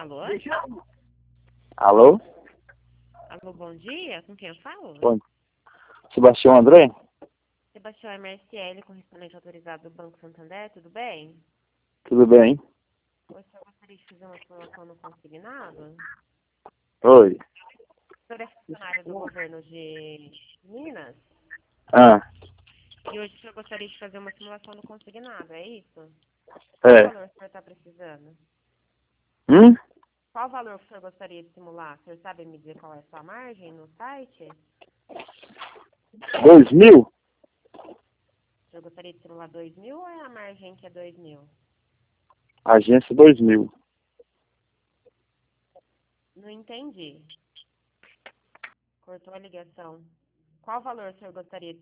Alô? Alô? Alô, bom dia. Com quem eu falo? Bom. Sebastião André? Sebastião MSL, correspondente autorizado do Banco Santander, tudo bem? Tudo bem? O senhor gostaria de fazer uma simulação no consignado? Oi. O senhor é funcionário do governo de Minas? Ah, E hoje o senhor gostaria de fazer uma simulação no consignado, é isso? é. Qual valor o senhor está precisando? Hum? Qual valor que o senhor gostaria de simular? O senhor sabe me dizer qual é a sua margem no site? 2.000? O senhor gostaria de simular 2.000 ou é a margem que é 2.000? Agência 2.000. Não entendi. Cortou a ligação. Qual valor o senhor gostaria de